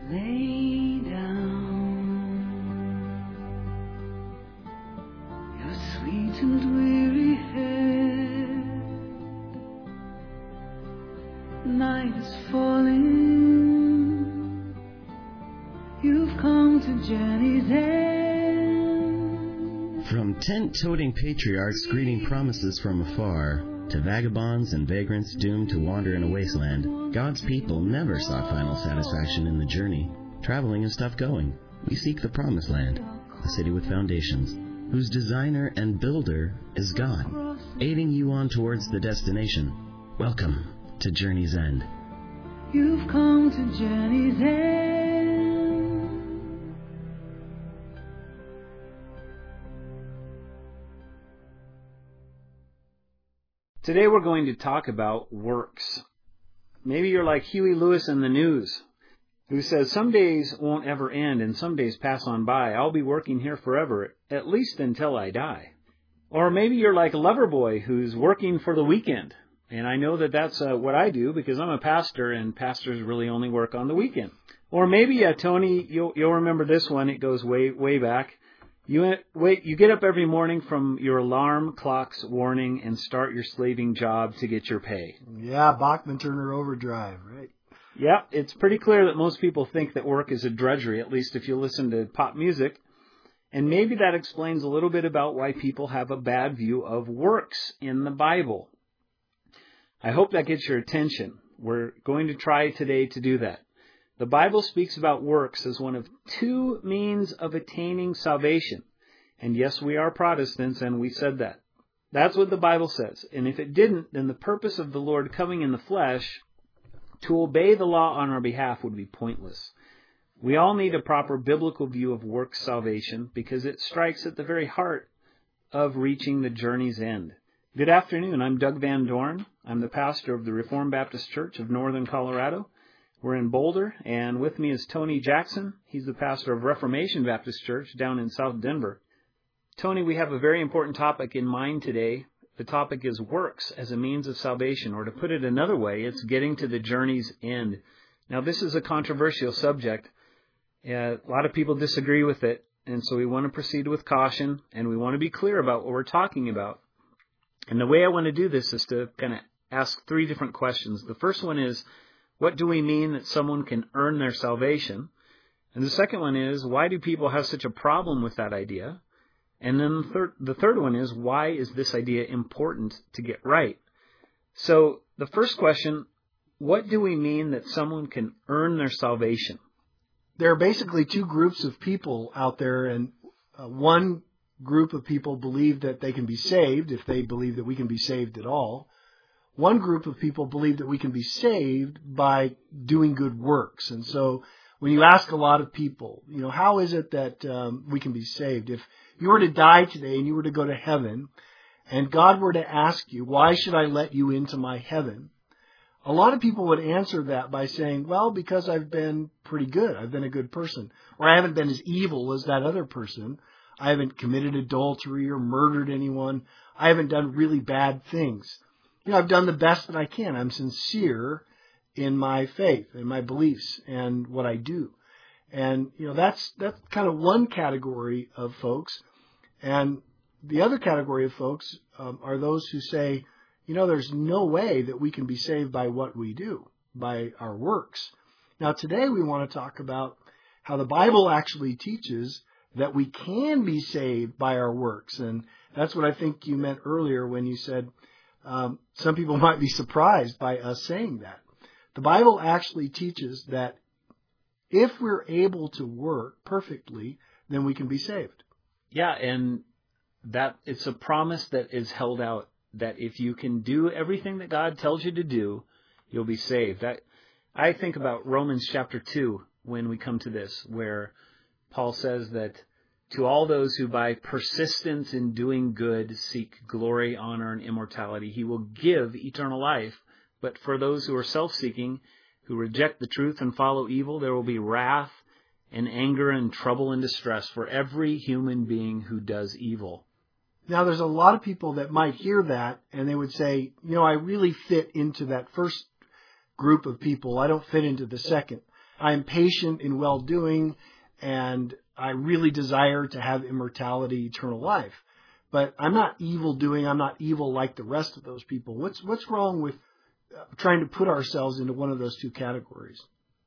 Lay down your sweet and weary head. Night is falling. You've come to journey's end. From tent-toting patriarchs greeting promises from afar, to vagabonds and vagrants doomed to wander in a wasteland, God's people never sought final satisfaction in the journey. Traveling is tough going. We seek the promised land, a city with foundations, whose designer and builder is God, aiding you on towards the destination. Welcome to Journey's End. You've come to journey's end. Today we're going to talk about works. Maybe you're like Huey Lewis in the news, who says some days won't ever end and some days pass on by. I'll be working here forever, at least until I die. Or maybe you're like Loverboy, who's working for the weekend. And I know that that's what I do because I'm a pastor, and pastors really only work on the weekend. Or maybe, Tony, you'll remember this one. It goes way back. You get up every morning from your alarm clock's warning and start your slaving job to get your pay. Yeah, Bachman-Turner Overdrive, right? Yeah, it's pretty clear that most people think that work is a drudgery, at least if you listen to pop music. And maybe that explains a little bit about why people have a bad view of works in the Bible. I hope that gets your attention. We're going to try today to do that. The Bible speaks about works as one of two means of attaining salvation. And yes, we are Protestants, and we said that. That's what the Bible says. And if it didn't, then the purpose of the Lord coming in the flesh to obey the law on our behalf would be pointless. We all need a proper biblical view of works salvation because it strikes at the very heart of reaching the journey's end. Good afternoon. I'm Doug Van Dorn. I'm the pastor of the Reformed Baptist Church of Northern Colorado. We're in Boulder, and with me is Tony Jackson. He's the pastor of Reformation Baptist Church down in South Denver. Tony, we have a very important topic in mind today. The topic is works as a means of salvation, or to put it another way, it's getting to the journey's end. Now, this is a controversial subject. A lot of people disagree with it, and so we want to proceed with caution, and we want to be clear about what we're talking about. And the way I want to do this is to kind of ask three different questions. The first one is, what do we mean that someone can earn their salvation? And the second one is, why do people have such a problem with that idea? And then the third one is, why is this idea important to get right? So the first question, what do we mean that someone can earn their salvation? There are basically two groups of people out there, and one group of people believe that they can be saved if they believe that we can be saved at all. One group of people believe that we can be saved by doing good works. And so when you ask a lot of people, how is it that we can be saved? If you were to die today and you were to go to heaven and God were to ask you, why should I let you into my heaven? A lot of people would answer that by saying, well, because I've been pretty good. I've been a good person. Or I haven't been as evil as that other person. I haven't committed adultery or murdered anyone. I haven't done really bad things. I've done the best that I can. I'm sincere in my faith and my beliefs and what I do. And, that's kind of one category of folks. And the other category of folks are those who say, there's no way that we can be saved by what we do, by our works. Now, today we want to talk about how the Bible actually teaches that we can be saved by our works. And that's what I think you meant earlier when you said, some people might be surprised by us saying that. The Bible actually teaches that if we're able to work perfectly, then we can be saved. Yeah, and that it's a promise that is held out, that if you can do everything that God tells you to do, you'll be saved. I think about Romans chapter 2 when we come to this, where Paul says that to all those who by persistence in doing good seek glory, honor, and immortality, he will give eternal life. But for those who are self-seeking, who reject the truth and follow evil, there will be wrath and anger and trouble and distress for every human being who does evil. Now, there's a lot of people that might hear that and they would say, I really fit into that first group of people. I don't fit into the second. I am patient in well-doing, and I really desire to have immortality, eternal life. But I'm not evil-doing. I'm not evil like the rest of those people. What's wrong with trying to put ourselves into one of those two categories?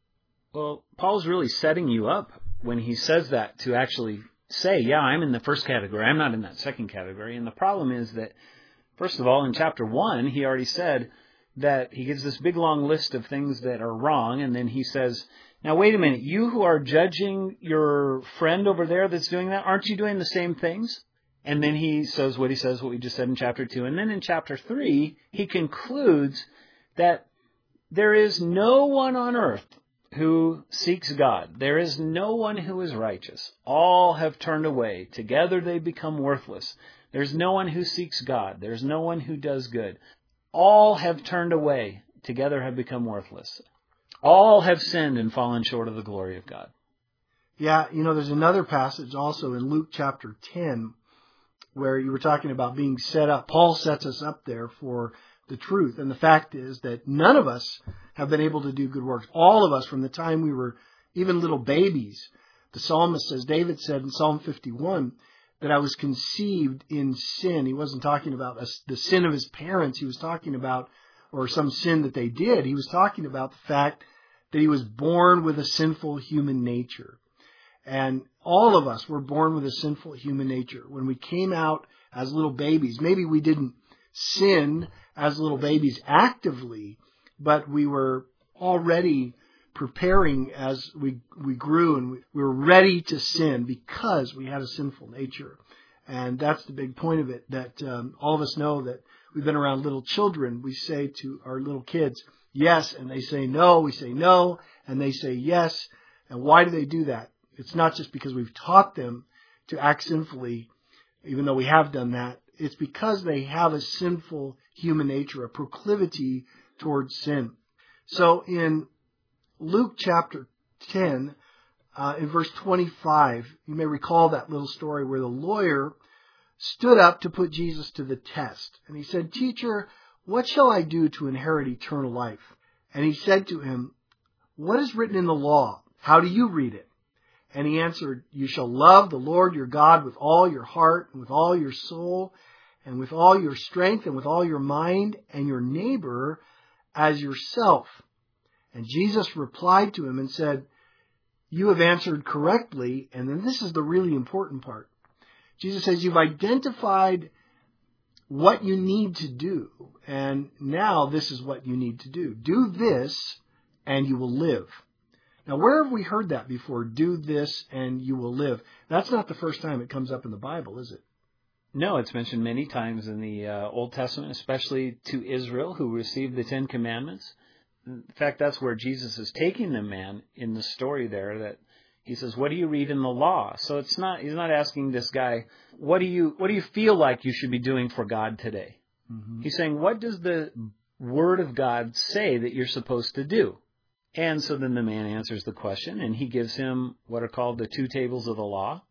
Well, Paul's really setting you up when he says that to actually say, yeah, I'm in the first category. I'm not in that second category. And the problem is that, first of all, in chapter 1, he already said that he gives this big long list of things that are wrong. And then he says, now, wait a minute, you who are judging your friend over there that's doing that, aren't you doing the same things? And then he says what we just said in chapter 2. And then in chapter 3, he concludes that there is no one on earth who seeks God. There is no one who is righteous. All have turned away. Together they become worthless. There's no one who seeks God. There's no one who does good. All have turned away. Together have become worthless. All have sinned and fallen short of the glory of God. Yeah, there's another passage also in Luke chapter 10 where you were talking about being set up. Paul sets us up there for the truth. And the fact is that none of us have been able to do good works. All of us, from the time we were even little babies. The psalmist says, David said in Psalm 51, that I was conceived in sin. He wasn't talking about the sin of his parents. He was talking about, or some sin that they did. He was talking about the fact that he was born with a sinful human nature. And all of us were born with a sinful human nature. When we came out as little babies, maybe we didn't sin as little babies actively, but we were already preparing as we grew, and we were ready to sin because we had a sinful nature. And that's the big point of it, that all of us know that we've been around little children. We say to our little kids, yes, and they say no. We say no, and they say yes. And why do they do that? It's not just because we've taught them to act sinfully, even though we have done that. It's because they have a sinful human nature, a proclivity towards sin. So in Luke chapter 10, in verse 25, you may recall that little story where the lawyer stood up to put Jesus to the test. And he said, Teacher, what shall I do to inherit eternal life? And he said to him, What is written in the law? How do you read it? And he answered, You shall love the Lord your God with all your heart, and with all your soul, and with all your strength, and with all your mind, and your neighbor as yourself. And Jesus replied to him and said, You have answered correctly. And then this is the really important part. Jesus says, you've identified what you need to do. And now this is what you need to do. Do this and you will live. Now, where have we heard that before? Do this and you will live. That's not the first time it comes up in the Bible, is it? No, it's mentioned many times in the Old Testament, especially to Israel, who received the Ten Commandments. In fact, that's where Jesus is taking the man in the story there, that he says, what do you read in the law? So he's not asking this guy, what do you feel like you should be doing for God today? Mm-hmm. He's saying, what does the Word of God say that you're supposed to do? And so then the man answers the question, and he gives him what are called the two tables of the law.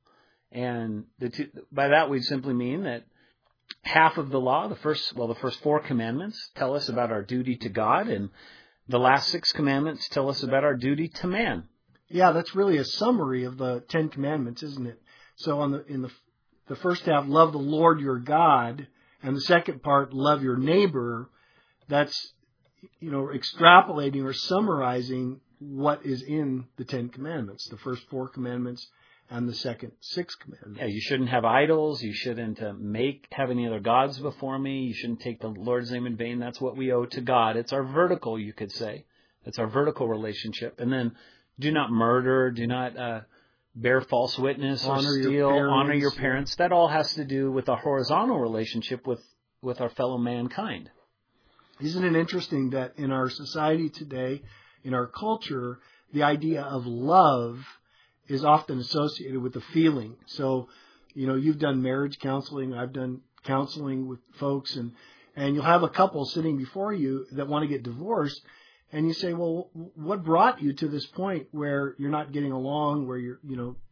And by that we simply mean that half of the law, the first four commandments tell us about our duty to God, and the last six commandments tell us about our duty to man. Yeah, that's really a summary of the Ten Commandments, isn't it? So in the first half, love the Lord your God, and the second part, love your neighbor. That's, extrapolating or summarizing what is in the Ten Commandments, the first four commandments and the second six commandments. Yeah, you shouldn't have idols. You shouldn't have any other gods before me. You shouldn't take the Lord's name in vain. That's what we owe to God. It's our vertical, you could say. It's our vertical relationship. And then do not murder. Do not bear false witness or steal. Honor your parents. That all has to do with a horizontal relationship with our fellow mankind. Isn't it interesting that in our society today, in our culture, the idea of love is often associated with the feeling. So, you've done marriage counseling. I've done counseling with folks, and you'll have a couple sitting before you that want to get divorced. And you say, well, what brought you to this point where you're not getting along, where you're,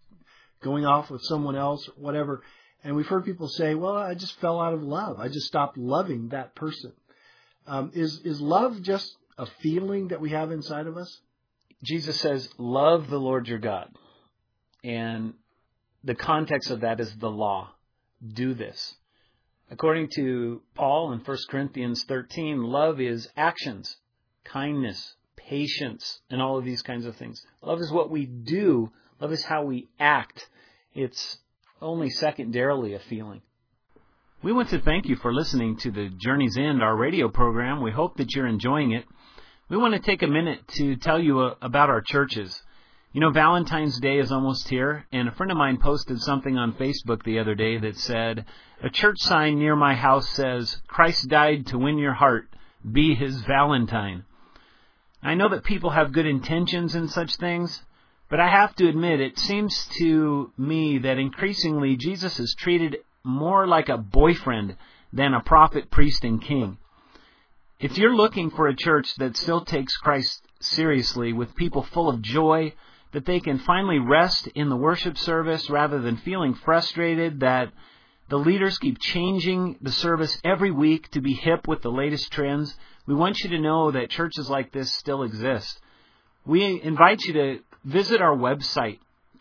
going off with someone else or whatever? And we've heard people say, well, I just fell out of love. I just stopped loving that person. Is love just a feeling that we have inside of us? Jesus says, love the Lord your God. And the context of that is the law. Do this. According to Paul in 1 Corinthians 13, love is actions, kindness, patience, and all of these kinds of things. Love is what we do. Love is how we act. It's only secondarily a feeling. We want to thank you for listening to the Journey's End, our radio program. We hope that you're enjoying it. We want to take a minute to tell you about our churches. You know, Valentine's Day is almost here, and a friend of mine posted something on Facebook the other day that said, a church sign near my house says, Christ died to win your heart. Be his Valentine. I know that people have good intentions in such things, but I have to admit, it seems to me that increasingly Jesus is treated more like a boyfriend than a prophet, priest, and king. If you're looking for a church that still takes Christ seriously, with people full of joy, that they can finally rest in the worship service rather than feeling frustrated that the leaders keep changing the service every week to be hip with the latest trends, we want you to know that churches like this still exist. We invite you to visit our website,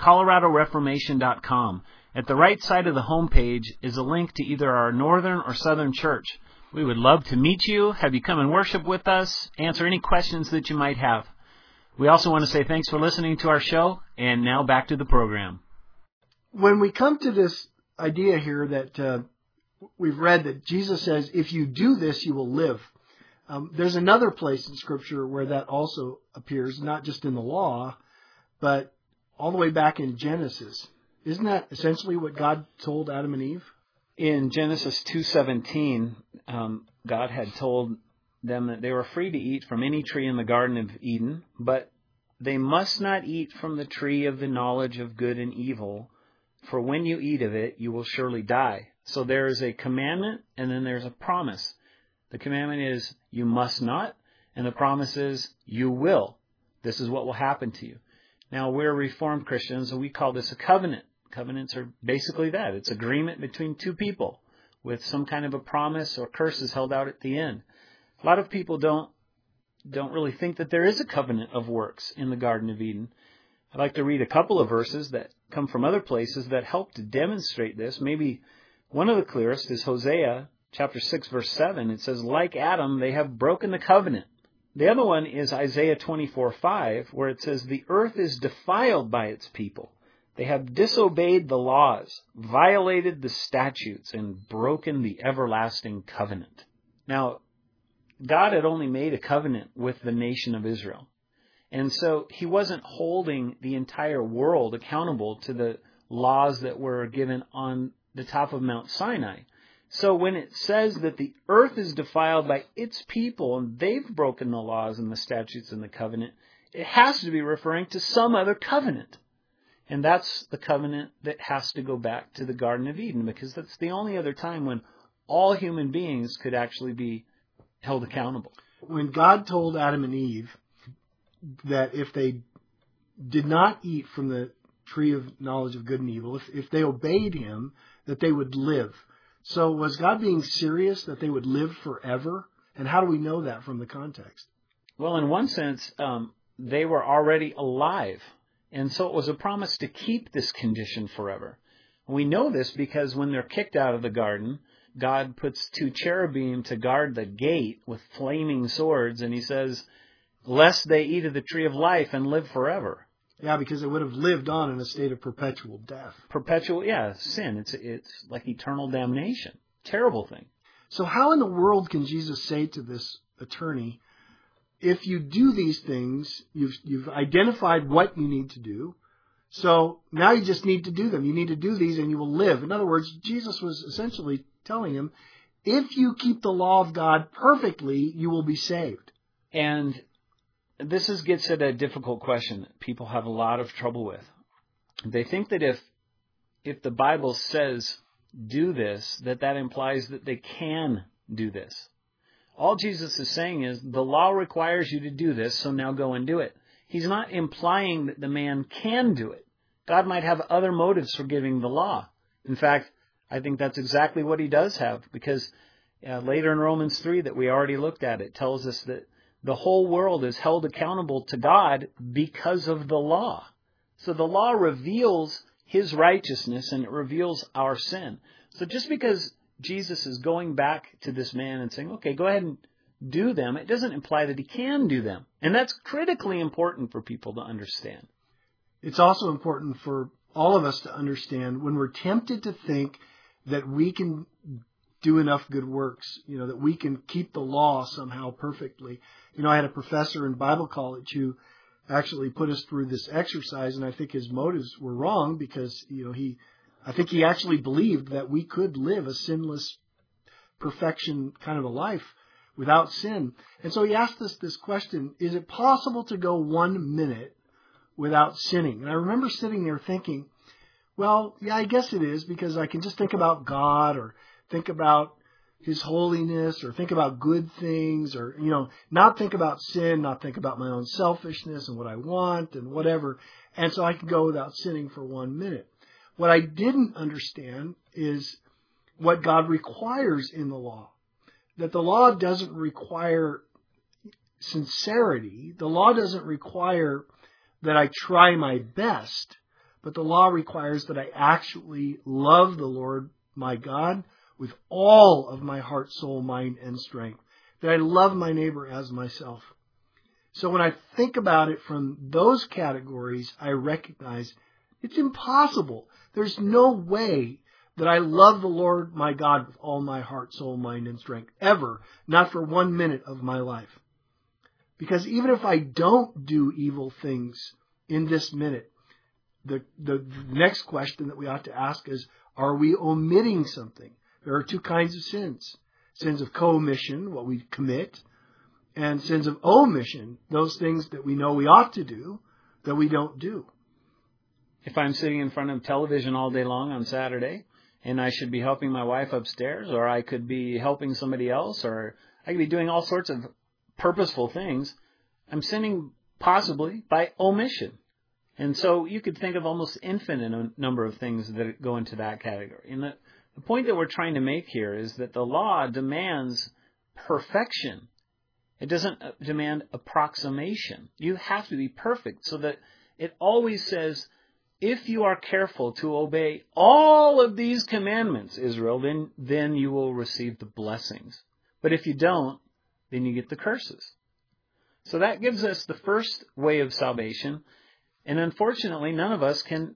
coloradoreformation.com. At the right side of the homepage is a link to either our northern or southern church. We would love to meet you, have you come and worship with us, answer any questions that you might have. We also want to say thanks for listening to our show, and now back to the program. When we come to this idea here that we've read that Jesus says, if you do this, you will live. There's another place in Scripture where that also appears, not just in the law, but all the way back in Genesis. Isn't that essentially what God told Adam and Eve? In Genesis 2:17, God had told them that they were free to eat from any tree in the Garden of Eden, but they must not eat from the tree of the knowledge of good and evil, for when you eat of it, you will surely die. So there is a commandment, and then there's a promise. The commandment is, you must not, and the promise is, you will. This is what will happen to you. Now, we're Reformed Christians, and we call this a covenant. Covenants are basically that. It's agreement between two people with some kind of a promise or curses held out at the end. A lot of people don't really think that there is a covenant of works in the Garden of Eden. I'd like to read a couple of verses that come from other places that help to demonstrate this. Maybe one of the clearest is Hosea chapter 6, verse 7. It says, like Adam, they have broken the covenant. The other one is Isaiah 24:5, where it says, the earth is defiled by its people. They have disobeyed the laws, violated the statutes, and broken the everlasting covenant. Now, God had only made a covenant with the nation of Israel. And so he wasn't holding the entire world accountable to the laws that were given on the top of Mount Sinai. So when it says that the earth is defiled by its people and they've broken the laws and the statutes and the covenant, it has to be referring to some other covenant. And that's the covenant that has to go back to the Garden of Eden, because that's the only other time when all human beings could actually be held accountable. When God told Adam and Eve that if they did not eat from the tree of knowledge of good and evil, if they obeyed him, that they would live. So was God being serious that they would live forever? And how do we know that from the context? Well, in one sense, they were already alive. And so it was a promise to keep this condition forever. We know this because when they're kicked out of the garden, God puts two cherubim to guard the gate with flaming swords, and he says, lest they eat of the tree of life and live forever. Yeah, because they would have lived on in a state of perpetual death. Sin. It's like eternal damnation. Terrible thing. So how in the world can Jesus say to this attorney, if you do these things, you've identified what you need to do, so now you just need to do them. You need to do these and you will live. In other words, Jesus was essentially telling him, if you keep the law of God perfectly, you will be saved. And this gets at a difficult question that people have a lot of trouble with. They think that if the Bible says do this, that implies that they can do this. All Jesus is saying is the law requires you to do this, so now go and do it. He's not implying that the man can do it. God might have other motives for giving the law. In fact, I think that's exactly what he does have, because later in Romans 3 that we already looked at, it tells us that the whole world is held accountable to God because of the law. So the law reveals His righteousness and it reveals our sin. So just because Jesus is going back to this man and saying, okay, go ahead and do them, it doesn't imply that He can do them. And that's critically important for people to understand. It's also important for all of us to understand when we're tempted to think that we can do enough good works, that we can keep the law somehow perfectly. I had a professor in Bible college who actually put us through this exercise, and I think his motives were wrong because, I think he actually believed that we could live a sinless perfection kind of a life without sin. And so he asked us this question, is it possible to go 1 minute without sinning? And I remember sitting there thinking, well, yeah, I guess it is, because I can just think about God or think about His holiness or think about good things or, not think about sin, not think about my own selfishness and what I want and whatever. And so I can go without sinning for 1 minute. What I didn't understand is what God requires in the law. That the law doesn't require sincerity. The law doesn't require that I try my best, but the law requires that I actually love the Lord my God with all of my heart, soul, mind, and strength. That I love my neighbor as myself. So when I think about it from those categories, I recognize it's impossible. There's no way that I love the Lord my God with all my heart, soul, mind, and strength. Ever. Not for 1 minute of my life. Because even if I don't do evil things in this minute, the next question that we ought to ask is, are we omitting something? There are two kinds of sins. Sins of commission, what we commit, and sins of omission, those things that we know we ought to do, that we don't do. If I'm sitting in front of television all day long on Saturday, and I should be helping my wife upstairs, or I could be helping somebody else, or I could be doing all sorts of purposeful things, I'm sinning possibly by omission. And so you could think of almost infinite number of things that go into that category. And the point that we're trying to make here is that the law demands perfection. It doesn't demand approximation. You have to be perfect so that it always says, if you are careful to obey all of these commandments, Israel, then you will receive the blessings. But if you don't, then you get the curses. So that gives us the first way of salvation. And unfortunately, none of us can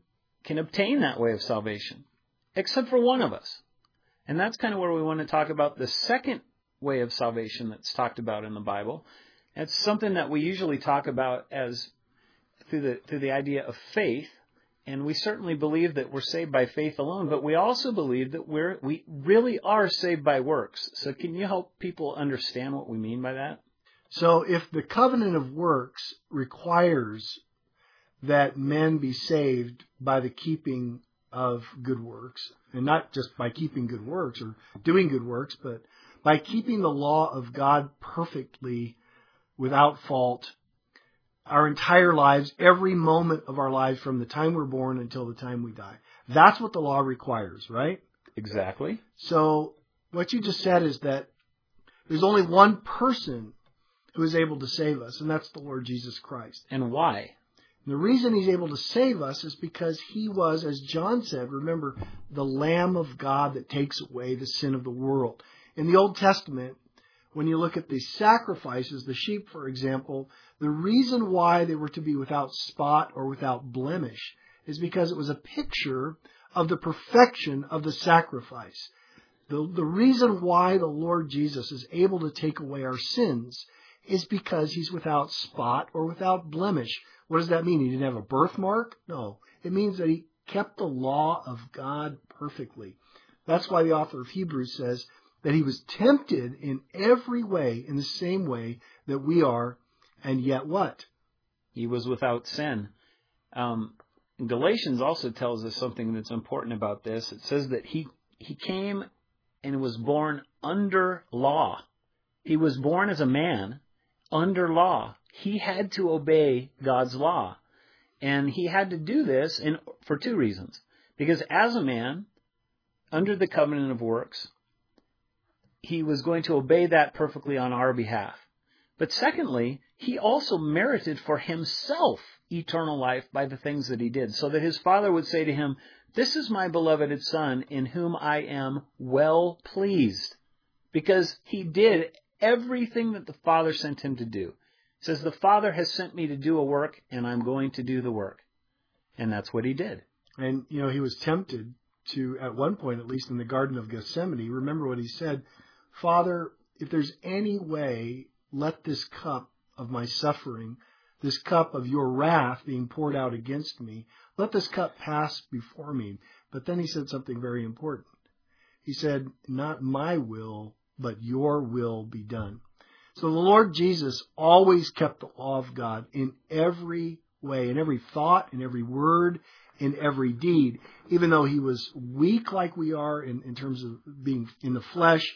obtain that way of salvation, except for one of us. And that's kind of where we want to talk about the second way of salvation that's talked about in the Bible. It's something that we usually talk about as through the idea of faith. And we certainly believe that we're saved by faith alone, but we also believe that we really are saved by works. So can you help people understand what we mean by that? So if the covenant of works requires that men be saved by the keeping of good works, and not just by keeping good works or doing good works, but by keeping the law of God perfectly without fault, our entire lives, every moment of our lives from the time we're born until the time we die. That's what the law requires, right? Exactly. So what you just said is that there's only one person who is able to save us, and that's the Lord Jesus Christ. And why? The reason He's able to save us is because He was, as John said, remember, the Lamb of God that takes away the sin of the world. In the Old Testament, when you look at the sacrifices, the sheep, for example, the reason why they were to be without spot or without blemish is because it was a picture of the perfection of the sacrifice. The reason why the Lord Jesus is able to take away our sins is because He's without spot or without blemish. What does that mean? He didn't have a birthmark? No. It means that He kept the law of God perfectly. That's why the author of Hebrews says that He was tempted in every way, in the same way that we are, and yet what? He was without sin. Galatians also tells us something that's important about this. It says that he came and was born under law. He was born as a man under law. He had to obey God's law. And He had to do this for two reasons. Because as a man, under the covenant of works, He was going to obey that perfectly on our behalf. But secondly, he also merited for himself eternal life by the things that he did, so that his Father would say to him, "This is my beloved Son in whom I am well pleased," because he did everything that the Father sent him to do. He says, "The Father has sent me to do a work, and I'm going to do the work." And that's what he did. And, he was tempted to, at one point, at least in the Garden of Gethsemane, remember what he said, "Father, if there's any way, let this cup of my suffering, this cup of your wrath being poured out against me, let this cup pass before me." But then he said something very important. He said, "Not my will, but your will be done." So the Lord Jesus always kept the law of God in every way, in every thought, in every word, in every deed. Even though he was weak like we are in terms of being in the flesh,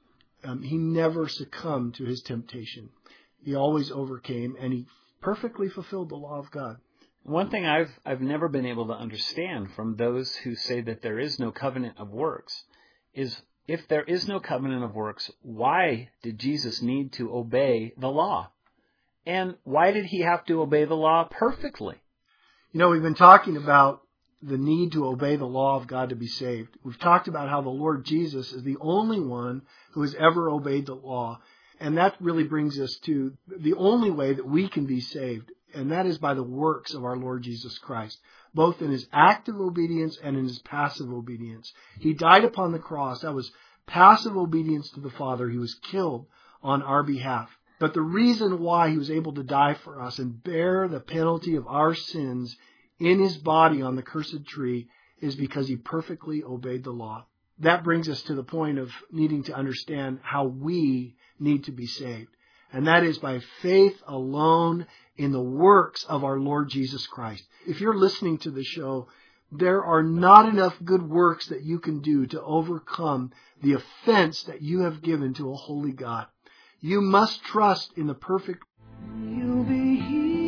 he never succumbed to his temptation. He always overcame, and he perfectly fulfilled the law of God. One thing I've never been able to understand from those who say that there is no covenant of works is, if there is no covenant of works, why did Jesus need to obey the law? And why did he have to obey the law perfectly? We've been talking about the need to obey the law of God to be saved. We've talked about how the Lord Jesus is the only one who has ever obeyed the law. And that really brings us to the only way that we can be saved. And that is by the works of our Lord Jesus Christ, both in his active obedience and in his passive obedience. He died upon the cross. That was passive obedience to the Father. He was killed on our behalf. But the reason why he was able to die for us and bear the penalty of our sins in his body on the cursed tree is because he perfectly obeyed the law. That brings us to the point of needing to understand how we need to be saved. And that is by faith alone in the works of our Lord Jesus Christ. If you're listening to the show, there are not enough good works that you can do to overcome the offense that you have given to a holy God. You must trust in the perfect. You'll be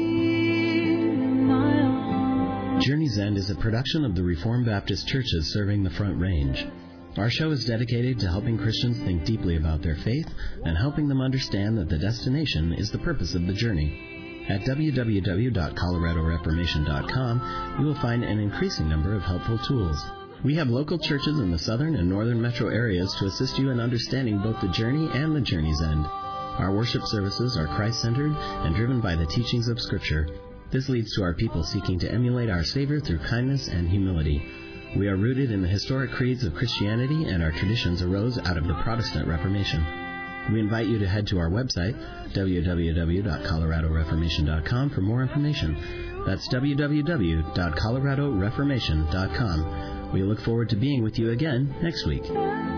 here in my arms. Journey's End is a production of the Reformed Baptist churches serving the Front Range. Our show is dedicated to helping Christians think deeply about their faith and helping them understand that the destination is the purpose of the journey. At www.coloradoreformation.com, you will find an increasing number of helpful tools. We have local churches in the southern and northern metro areas to assist you in understanding both the journey and the journey's end. Our worship services are Christ-centered and driven by the teachings of Scripture. This leads to our people seeking to emulate our Savior through kindness and humility. We are rooted in the historic creeds of Christianity, and our traditions arose out of the Protestant Reformation. We invite you to head to our website, www.coloradoreformation.com, for more information. That's www.coloradoreformation.com. We look forward to being with you again next week.